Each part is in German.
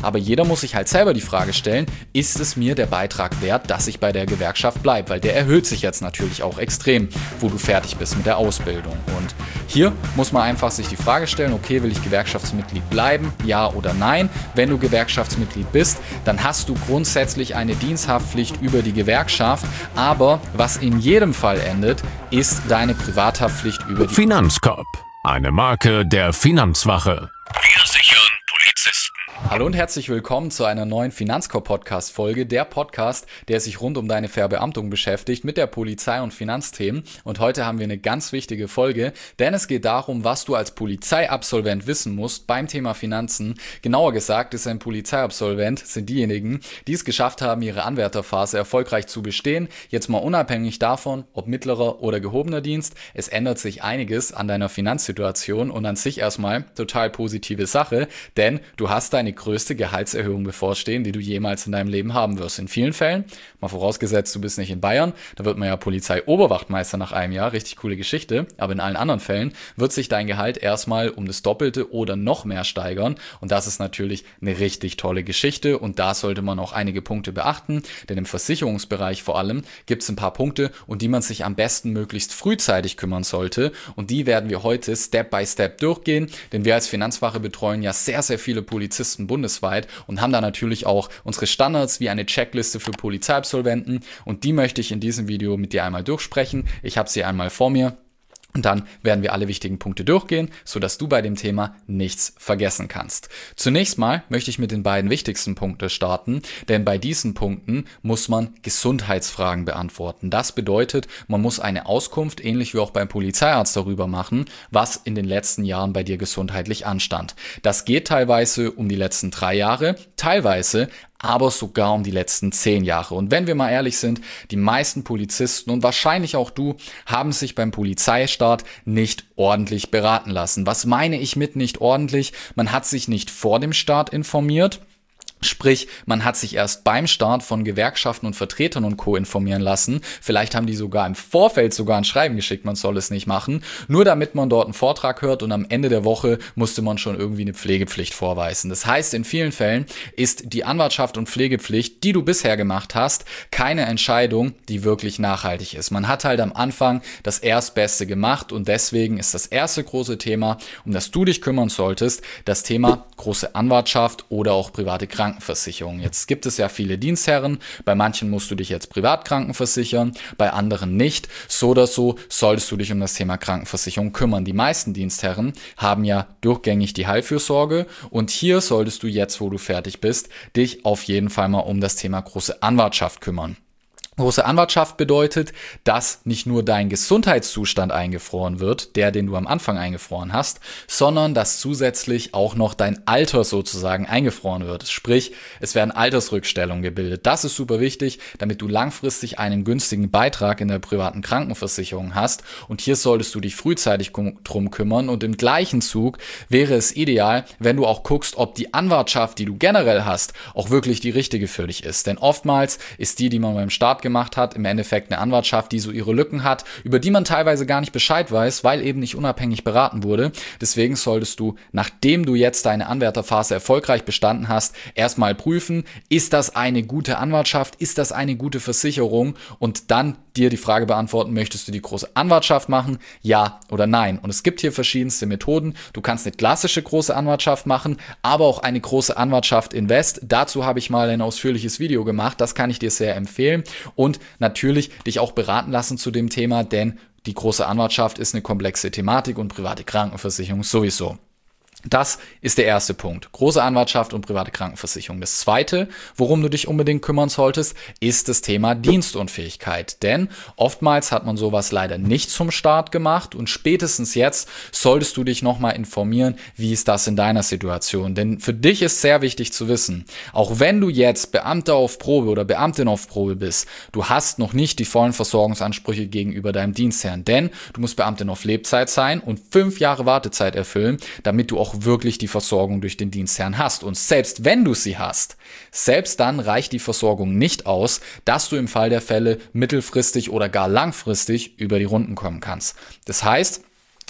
aber jeder muss sich halt selber die Frage stellen, ist es mir der Beitrag wert, dass ich bei der Gewerkschaft bleibe? Weil der erhöht sich jetzt natürlich auch extrem, wo du fertig bist mit der Ausbildung. Und hier muss man einfach sich die Frage stellen, okay, will ich Gewerkschaftsmitglied bleiben, ja oder nein? Wenn du Gewerkschaftsmitglied bist, dann hast du grundsätzlich eine Diensthaftpflicht über die Gewerkschaft, aber was in jedem Fall endet, ist deine Privathaftpflicht über die Finanzkorb, eine Marke der Finanzwache. Wir sichern Polizisten. Hallo und herzlich willkommen zu einer neuen Finanzkorb-Podcast-Folge, der Podcast, der sich rund um deine Verbeamtung beschäftigt mit der Polizei- und Finanzthemen. Und heute haben wir eine ganz wichtige Folge, denn es geht darum, was du als Polizeiabsolvent wissen musst beim Thema Finanzen. Genauer gesagt ist ein Polizeiabsolvent, sind diejenigen, die es geschafft haben, ihre Anwärterphase erfolgreich zu bestehen. Jetzt mal unabhängig davon, ob mittlerer oder gehobener Dienst, es ändert sich einiges an deiner Finanzsituation und an sich erstmal total positive Sache, denn du hast deine größte Gehaltserhöhung bevorstehen, die du jemals in deinem Leben haben wirst. In vielen Fällen, mal vorausgesetzt, du bist nicht in Bayern, da wird man ja Polizeioberwachtmeister nach einem Jahr, richtig coole Geschichte, aber in allen anderen Fällen wird sich dein Gehalt erstmal um das Doppelte oder noch mehr steigern und das ist natürlich eine richtig tolle Geschichte und da sollte man auch einige Punkte beachten, denn im Versicherungsbereich vor allem gibt es ein paar Punkte, um die man sich am besten möglichst frühzeitig kümmern sollte und die werden wir heute Step by Step durchgehen, denn wir als Finanzwache betreuen ja sehr, sehr viele Polizisten bundesweit und haben da natürlich auch unsere Standards wie eine Checkliste für Polizeiabsolventen und die möchte ich in diesem Video mit dir einmal durchsprechen. Ich habe sie einmal vor mir. Und dann werden wir alle wichtigen Punkte durchgehen, sodass du bei dem Thema nichts vergessen kannst. Zunächst mal möchte ich mit den beiden wichtigsten Punkten starten, denn bei diesen Punkten muss man Gesundheitsfragen beantworten. Das bedeutet, man muss eine Auskunft, ähnlich wie auch beim Polizeiarzt, darüber machen, was in den letzten Jahren bei dir gesundheitlich anstand. Das geht teilweise um die letzten 3 Jahre, teilweise aber sogar um die letzten 10 Jahre. Und wenn wir mal ehrlich sind, die meisten Polizisten und wahrscheinlich auch du haben sich beim Polizeistart nicht ordentlich beraten lassen. Was meine ich mit nicht ordentlich? Man hat sich nicht vor dem Start informiert. Sprich, man hat sich erst beim Start von Gewerkschaften und Vertretern und Co. informieren lassen. Vielleicht haben die sogar im Vorfeld sogar ein Schreiben geschickt, man soll es nicht machen. Nur damit man dort einen Vortrag hört und am Ende der Woche musste man schon irgendwie eine Pflegepflicht vorweisen. Das heißt, in vielen Fällen ist die Anwartschaft und Pflegepflicht, die du bisher gemacht hast, keine Entscheidung, die wirklich nachhaltig ist. Man hat halt am Anfang das Erstbeste gemacht und deswegen ist das erste große Thema, um das du dich kümmern solltest, das Thema große Anwartschaft oder auch private Krankenversicherung. Jetzt gibt es ja viele Dienstherren, bei manchen musst du dich jetzt privat krankenversichern, bei anderen nicht. So oder so solltest du dich um das Thema Krankenversicherung kümmern. Die meisten Dienstherren haben ja durchgängig die Heilfürsorge und hier solltest du jetzt, wo du fertig bist, dich auf jeden Fall mal um das Thema große Anwartschaft kümmern. Große Anwartschaft bedeutet, dass nicht nur dein Gesundheitszustand eingefroren wird, den du am Anfang eingefroren hast, sondern dass zusätzlich auch noch dein Alter sozusagen eingefroren wird. Sprich, es werden Altersrückstellungen gebildet. Das ist super wichtig, damit du langfristig einen günstigen Beitrag in der privaten Krankenversicherung hast. Und hier solltest du dich frühzeitig drum kümmern. Und im gleichen Zug wäre es ideal, wenn du auch guckst, ob die Anwartschaft, die du generell hast, auch wirklich die richtige für dich ist. Denn oftmals ist die man beim Start gemacht hat, im Endeffekt eine Anwartschaft, die so ihre Lücken hat, über die man teilweise gar nicht Bescheid weiß, weil eben nicht unabhängig beraten wurde. Deswegen solltest du, nachdem du jetzt deine Anwärterphase erfolgreich bestanden hast, erstmal prüfen, ist das eine gute Anwartschaft, ist das eine gute Versicherung und dann dir die Frage beantworten, möchtest du die große Anwartschaft machen, ja oder nein. Und es gibt hier verschiedenste Methoden. Du kannst eine klassische große Anwartschaft machen, aber auch eine große Anwartschaft Invest. Dazu habe ich mal ein ausführliches Video gemacht, das kann ich dir sehr empfehlen. Und natürlich dich auch beraten lassen zu dem Thema, denn die große Anwartschaft ist eine komplexe Thematik und private Krankenversicherung sowieso. Das ist der erste Punkt. Große Anwartschaft und private Krankenversicherung. Das zweite, worum du dich unbedingt kümmern solltest, ist das Thema Dienstunfähigkeit. Denn oftmals hat man sowas leider nicht zum Start gemacht und spätestens jetzt solltest du dich nochmal informieren, wie ist das in deiner Situation. Denn für dich ist sehr wichtig zu wissen, auch wenn du jetzt Beamter auf Probe oder Beamtin auf Probe bist, du hast noch nicht die vollen Versorgungsansprüche gegenüber deinem Dienstherrn. Denn du musst Beamtin auf Lebzeit sein und 5 Jahre Wartezeit erfüllen, damit du auch wirklich die Versorgung durch den Dienstherrn hast. Und selbst wenn du sie hast, selbst dann reicht die Versorgung nicht aus, dass du im Fall der Fälle mittelfristig oder gar langfristig über die Runden kommen kannst. Das heißt,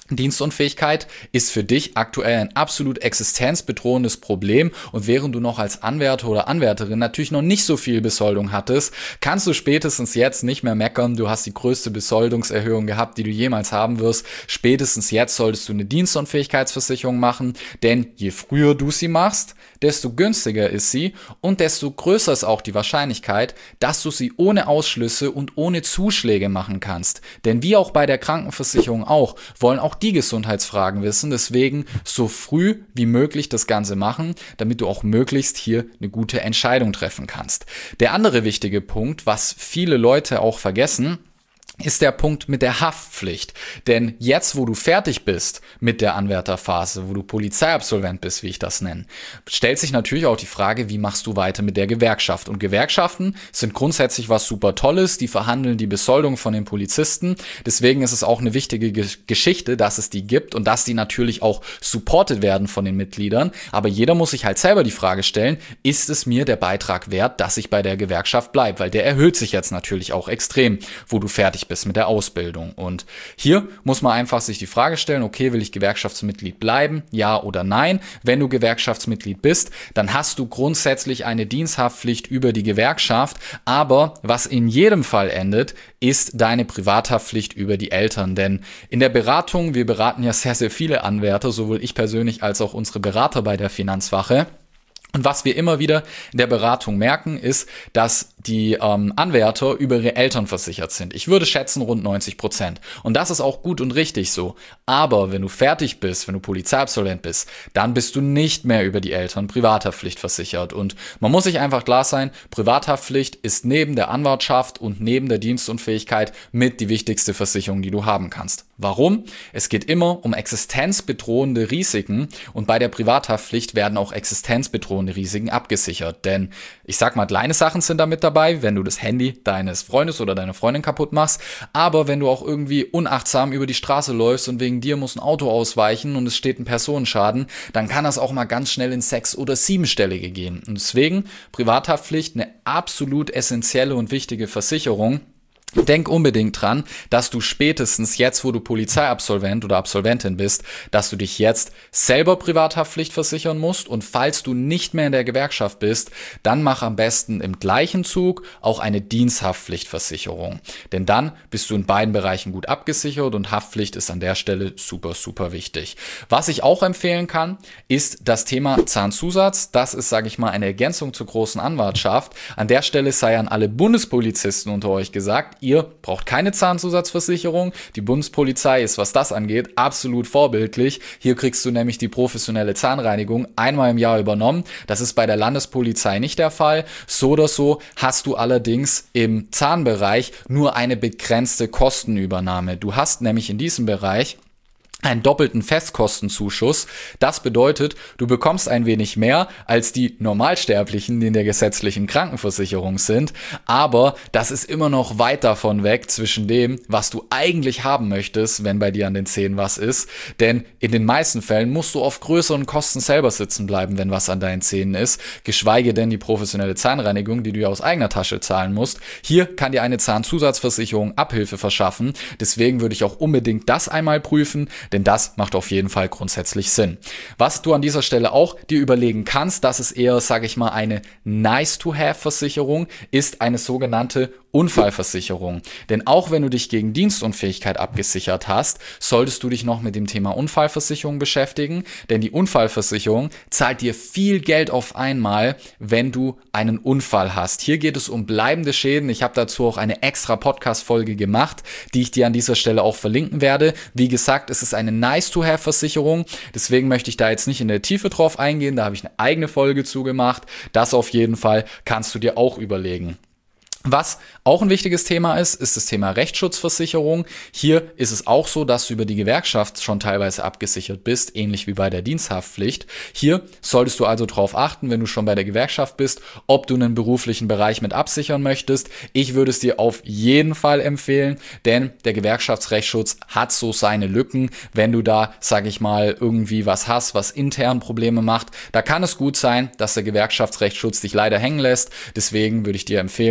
Dienstunfähigkeit ist für dich aktuell ein absolut existenzbedrohendes Problem und während du noch als Anwärter oder Anwärterin natürlich noch nicht so viel Besoldung hattest, kannst du spätestens jetzt nicht mehr meckern, du hast die größte Besoldungserhöhung gehabt, die du jemals haben wirst. Spätestens jetzt solltest du eine Dienstunfähigkeitsversicherung machen, denn je früher du sie machst, desto günstiger ist sie und desto größer ist auch die Wahrscheinlichkeit, dass du sie ohne Ausschlüsse und ohne Zuschläge machen kannst. Denn wie auch bei der Krankenversicherung auch, wollen auch die Gesundheitsfragen wissen, deswegen so früh wie möglich das Ganze machen, damit du auch möglichst hier eine gute Entscheidung treffen kannst. Der andere wichtige Punkt, was viele Leute auch vergessen, ist der Punkt mit der Haftpflicht. Denn jetzt, wo du fertig bist mit der Anwärterphase, wo du Polizeiabsolvent bist, wie ich das nenne, stellt sich natürlich auch die Frage, wie machst du weiter mit der Gewerkschaft? Und Gewerkschaften sind grundsätzlich was super Tolles, die verhandeln die Besoldung von den Polizisten. Deswegen ist es auch eine wichtige Geschichte, dass es die gibt und dass die natürlich auch supported werden von den Mitgliedern. Aber jeder muss sich halt selber die Frage stellen, ist es mir der Beitrag wert, dass ich bei der Gewerkschaft bleibe? Weil der erhöht sich jetzt natürlich auch extrem, wo du fertig bist mit der Ausbildung. Und hier muss man einfach sich die Frage stellen, okay, will ich Gewerkschaftsmitglied bleiben? Ja oder nein? Wenn du Gewerkschaftsmitglied bist, dann hast du grundsätzlich eine Diensthaftpflicht über die Gewerkschaft, aber was in jedem Fall endet, ist deine Privathaftpflicht über die Eltern. Denn in der Beratung, wir beraten ja sehr, sehr viele Anwärter, sowohl ich persönlich als auch unsere Berater bei der Finanzwache. Und was wir immer wieder in der Beratung merken, ist, dass die Anwärter über ihre Eltern versichert sind. Ich würde schätzen rund 90%. Und das ist auch gut und richtig so. Aber wenn du fertig bist, wenn du Polizeiabsolvent bist, dann bist du nicht mehr über die Eltern Privathaftpflicht versichert. Und man muss sich einfach klar sein, Privathaftpflicht ist neben der Anwartschaft und neben der Dienstunfähigkeit mit die wichtigste Versicherung, die du haben kannst. Warum? Es geht immer um existenzbedrohende Risiken und bei der Privathaftpflicht werden auch existenzbedrohende Risiken abgesichert. Denn ich sag mal, kleine Sachen sind damit dabei, wenn du das Handy deines Freundes oder deiner Freundin kaputt machst, aber wenn du auch irgendwie unachtsam über die Straße läufst und wegen dir muss ein Auto ausweichen und es steht ein Personenschaden, dann kann das auch mal ganz schnell in 6- oder 7-stellige gehen. Und deswegen Privathaftpflicht eine absolut essentielle und wichtige Versicherung. Denk unbedingt dran, dass du spätestens jetzt, wo du Polizeiabsolvent oder Absolventin bist, dass du dich jetzt selber Privathaftpflicht versichern musst und falls du nicht mehr in der Gewerkschaft bist, dann mach am besten im gleichen Zug auch eine Diensthaftpflichtversicherung. Denn dann bist du in beiden Bereichen gut abgesichert und Haftpflicht ist an der Stelle super, super wichtig. Was ich auch empfehlen kann, ist das Thema Zahnzusatz. Das ist, sage ich mal, eine Ergänzung zur großen Anwartschaft. An der Stelle sei an alle Bundespolizisten unter euch gesagt, ihr braucht keine Zahnzusatzversicherung. Die Bundespolizei ist, was das angeht, absolut vorbildlich. Hier kriegst du nämlich die professionelle Zahnreinigung einmal im Jahr übernommen. Das ist bei der Landespolizei nicht der Fall. So oder so hast du allerdings im Zahnbereich nur eine begrenzte Kostenübernahme. Du hast nämlich in diesem Bereich einen doppelten Festkostenzuschuss. Das bedeutet, du bekommst ein wenig mehr als die Normalsterblichen, die in der gesetzlichen Krankenversicherung sind, aber das ist immer noch weit davon weg zwischen dem, was du eigentlich haben möchtest, wenn bei dir an den Zähnen was ist, denn in den meisten Fällen musst du auf größeren Kosten selber sitzen bleiben, wenn was an deinen Zähnen ist, geschweige denn die professionelle Zahnreinigung, die du ja aus eigener Tasche zahlen musst. Hier kann dir eine Zahnzusatzversicherung Abhilfe verschaffen, deswegen würde ich auch unbedingt das einmal prüfen, denn das macht auf jeden Fall grundsätzlich Sinn. Was du an dieser Stelle auch dir überlegen kannst, das ist eher, sage ich mal, eine Nice-to-have-Versicherung, ist eine sogenannte Unfallversicherung. Denn auch wenn du dich gegen Dienstunfähigkeit abgesichert hast, solltest du dich noch mit dem Thema Unfallversicherung beschäftigen, denn die Unfallversicherung zahlt dir viel Geld auf einmal, wenn du einen Unfall hast. Hier geht es um bleibende Schäden. Ich habe dazu auch eine extra Podcast-Folge gemacht, die ich dir an dieser Stelle auch verlinken werde. Wie gesagt, es ist eine Nice-to-have-Versicherung, deswegen möchte ich da jetzt nicht in der Tiefe drauf eingehen, da habe ich eine eigene Folge zugemacht. Das auf jeden Fall kannst du dir auch überlegen. Was auch ein wichtiges Thema ist das Thema Rechtsschutzversicherung. Hier ist es auch so, dass du über die Gewerkschaft schon teilweise abgesichert bist, ähnlich wie bei der Diensthaftpflicht. Hier solltest du also darauf achten, wenn du schon bei der Gewerkschaft bist, ob du einen beruflichen Bereich mit absichern möchtest. Ich würde es dir auf jeden Fall empfehlen, denn der Gewerkschaftsrechtsschutz hat so seine Lücken. Wenn du da, sage ich mal, irgendwie was hast, was intern Probleme macht, da kann es gut sein, dass der Gewerkschaftsrechtsschutz dich leider hängen lässt. Deswegen würde ich dir empfehlen, mach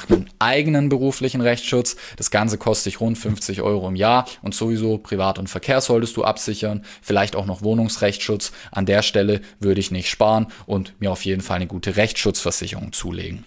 einen eigenen beruflichen Rechtsschutz. Das Ganze kostet dich rund 50 € im Jahr und sowieso Privat- und Verkehr solltest du absichern. Vielleicht auch noch Wohnungsrechtsschutz. An der Stelle würde ich nicht sparen und mir auf jeden Fall eine gute Rechtsschutzversicherung zulegen.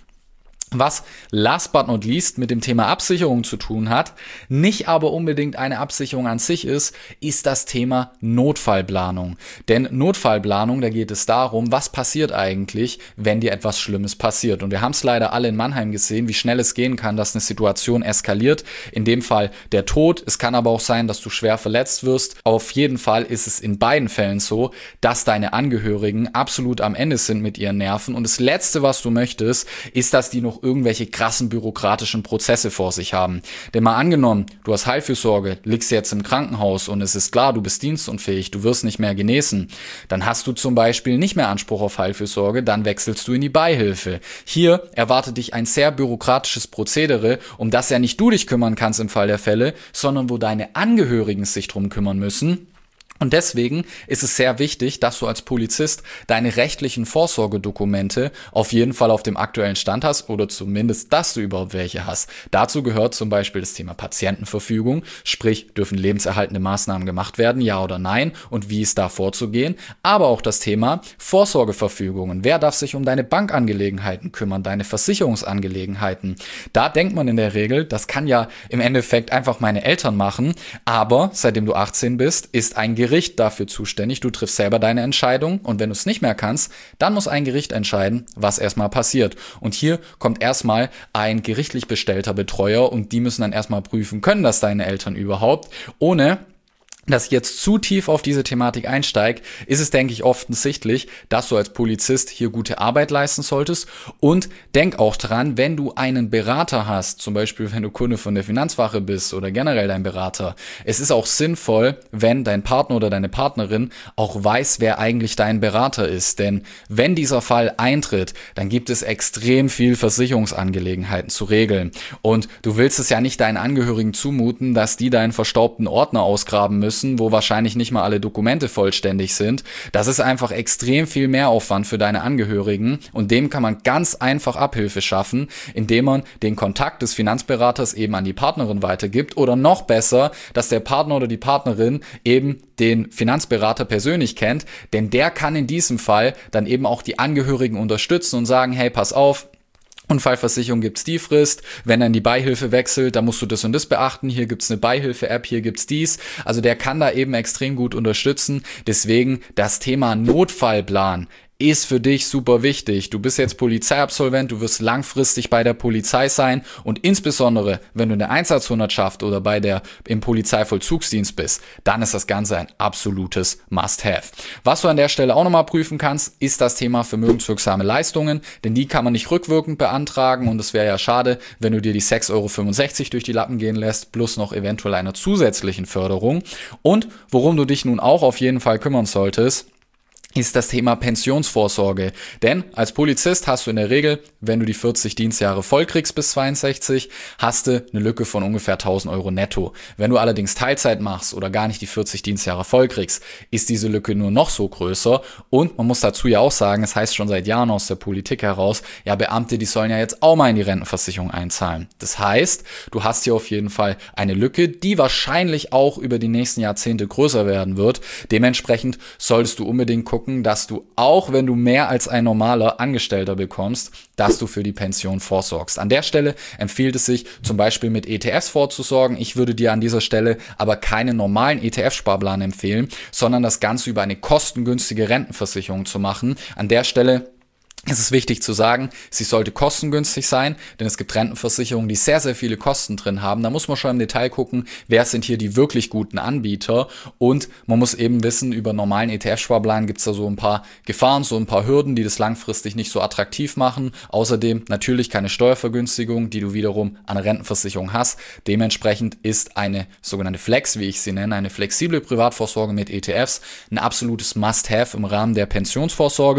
Was last but not least mit dem Thema Absicherung zu tun hat, nicht aber unbedingt eine Absicherung an sich ist das Thema Notfallplanung. Denn Notfallplanung, da geht es darum, was passiert eigentlich, wenn dir etwas Schlimmes passiert. Und wir haben es leider alle in Mannheim gesehen, wie schnell es gehen kann, dass eine Situation eskaliert. In dem Fall der Tod. Es kann aber auch sein, dass du schwer verletzt wirst. Auf jeden Fall ist es in beiden Fällen so, dass deine Angehörigen absolut am Ende sind mit ihren Nerven. Und das Letzte, was du möchtest, ist, dass die noch irgendwelche krassen bürokratischen Prozesse vor sich haben. Denn mal angenommen, du hast Heilfürsorge, liegst jetzt im Krankenhaus und es ist klar, du bist dienstunfähig, du wirst nicht mehr genesen, dann hast du zum Beispiel nicht mehr Anspruch auf Heilfürsorge, dann wechselst du in die Beihilfe. Hier erwartet dich ein sehr bürokratisches Prozedere, um das ja nicht du dich kümmern kannst im Fall der Fälle, sondern wo deine Angehörigen sich drum kümmern müssen. Und deswegen ist es sehr wichtig, dass du als Polizist deine rechtlichen Vorsorgedokumente auf jeden Fall auf dem aktuellen Stand hast oder zumindest, dass du überhaupt welche hast. Dazu gehört zum Beispiel das Thema Patientenverfügung, sprich, dürfen lebenserhaltende Maßnahmen gemacht werden, ja oder nein, und wie ist da vorzugehen, aber auch das Thema Vorsorgeverfügungen. Wer darf sich um deine Bankangelegenheiten kümmern, deine Versicherungsangelegenheiten? Da denkt man in der Regel, das kann ja im Endeffekt einfach meine Eltern machen, aber seitdem du 18 bist, ist ein Gericht dafür zuständig. Du triffst selber deine Entscheidung und wenn du es nicht mehr kannst, dann muss ein Gericht entscheiden, was erstmal passiert. Und hier kommt erstmal ein gerichtlich bestellter Betreuer und die müssen dann erstmal prüfen, können das deine Eltern überhaupt, ohne dass ich jetzt zu tief auf diese Thematik einsteige, ist es, denke ich, offensichtlich, dass du als Polizist hier gute Arbeit leisten solltest und denk auch dran, wenn du einen Berater hast, zum Beispiel wenn du Kunde von der Finanzwache bist oder generell dein Berater, es ist auch sinnvoll, wenn dein Partner oder deine Partnerin auch weiß, wer eigentlich dein Berater ist, denn wenn dieser Fall eintritt, dann gibt es extrem viel Versicherungsangelegenheiten zu regeln und du willst es ja nicht deinen Angehörigen zumuten, dass die deinen verstaubten Ordner ausgraben müssen, wo wahrscheinlich nicht mal alle Dokumente vollständig sind. Das ist einfach extrem viel Mehraufwand für deine Angehörigen und dem kann man ganz einfach Abhilfe schaffen, indem man den Kontakt des Finanzberaters eben an die Partnerin weitergibt oder noch besser, dass der Partner oder die Partnerin eben den Finanzberater persönlich kennt, denn der kann in diesem Fall dann eben auch die Angehörigen unterstützen und sagen, hey, pass auf, Unfallversicherung gibt's die Frist, wenn dann die Beihilfe wechselt, dann musst du das und das beachten, hier gibt's eine Beihilfe-App, hier gibt's dies. Also der kann da eben extrem gut unterstützen. Deswegen das Thema Notfallplan ist für dich super wichtig. Du bist jetzt Polizeiabsolvent, du wirst langfristig bei der Polizei sein und insbesondere, wenn du in der Einsatzhundertschaft oder im Polizeivollzugsdienst bist, dann ist das Ganze ein absolutes Must-Have. Was du an der Stelle auch nochmal prüfen kannst, ist das Thema vermögenswirksame Leistungen, denn die kann man nicht rückwirkend beantragen und es wäre ja schade, wenn du dir die 6,65 € durch die Lappen gehen lässt, plus noch eventuell einer zusätzlichen Förderung. Und worum du dich nun auch auf jeden Fall kümmern solltest, ist das Thema Pensionsvorsorge. Denn als Polizist hast du in der Regel, wenn du die 40 Dienstjahre voll kriegst bis 62, hast du eine Lücke von ungefähr 1.000 € netto. Wenn du allerdings Teilzeit machst oder gar nicht die 40 Dienstjahre voll kriegst, ist diese Lücke nur noch so größer. Und man muss dazu ja auch sagen, es heißt schon seit Jahren aus der Politik heraus, ja, Beamte, die sollen ja jetzt auch mal in die Rentenversicherung einzahlen. Das heißt, du hast hier auf jeden Fall eine Lücke, die wahrscheinlich auch über die nächsten Jahrzehnte größer werden wird. Dementsprechend solltest du unbedingt gucken, dass du, auch wenn du mehr als ein normaler Angestellter bekommst, dass du für die Pension vorsorgst. An der Stelle empfiehlt es sich, zum Beispiel mit ETFs vorzusorgen. Ich würde dir an dieser Stelle aber keinen normalen ETF-Sparplan empfehlen, sondern das Ganze über eine kostengünstige Rentenversicherung zu machen. An der Stelle es ist wichtig zu sagen, sie sollte kostengünstig sein, denn es gibt Rentenversicherungen, die sehr, sehr viele Kosten drin haben. Da muss man schon im Detail gucken, wer sind hier die wirklich guten Anbieter und man muss eben wissen, über normalen ETF-Sparplan gibt es da so ein paar Gefahren, so ein paar Hürden, die das langfristig nicht so attraktiv machen. Außerdem natürlich keine Steuervergünstigung, die du wiederum an der Rentenversicherung hast. Dementsprechend ist eine sogenannte Flex, wie ich sie nenne, eine flexible Privatvorsorge mit ETFs ein absolutes Must-Have im Rahmen der Pensionsvorsorge.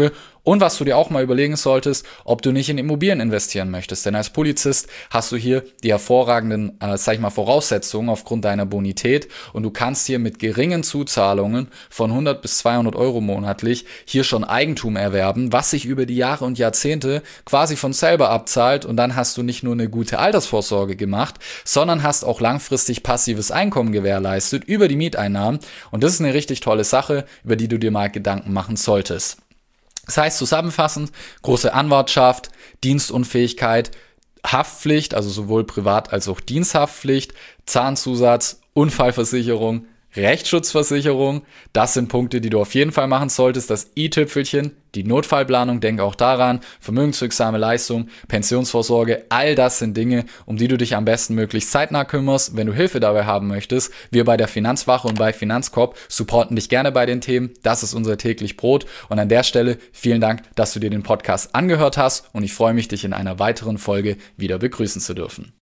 Und was du dir auch mal überlegen solltest, ob du nicht in Immobilien investieren möchtest. Denn als Polizist hast du hier die hervorragenden, Voraussetzungen aufgrund deiner Bonität und du kannst hier mit geringen Zuzahlungen von 100 bis 200 Euro monatlich hier schon Eigentum erwerben, was sich über die Jahre und Jahrzehnte quasi von selber abzahlt, und dann hast du nicht nur eine gute Altersvorsorge gemacht, sondern hast auch langfristig passives Einkommen gewährleistet über die Mieteinnahmen, und das ist eine richtig tolle Sache, über die du dir mal Gedanken machen solltest. Das heißt zusammenfassend, große Anwartschaft, Dienstunfähigkeit, Haftpflicht, also sowohl Privat- als auch Diensthaftpflicht, Zahnzusatz, Unfallversicherung, Rechtsschutzversicherung, das sind Punkte, die du auf jeden Fall machen solltest. Das i-Tüpfelchen, die Notfallplanung, denk auch daran, vermögenswirksame Leistung, Pensionsvorsorge, all das sind Dinge, um die du dich am besten möglichst zeitnah kümmerst. Wenn du Hilfe dabei haben möchtest, wir bei der Finanzwache und bei Finanzkorb supporten dich gerne bei den Themen. Das ist unser täglich Brot, und an der Stelle vielen Dank, dass du dir den Podcast angehört hast, und ich freue mich, dich in einer weiteren Folge wieder begrüßen zu dürfen.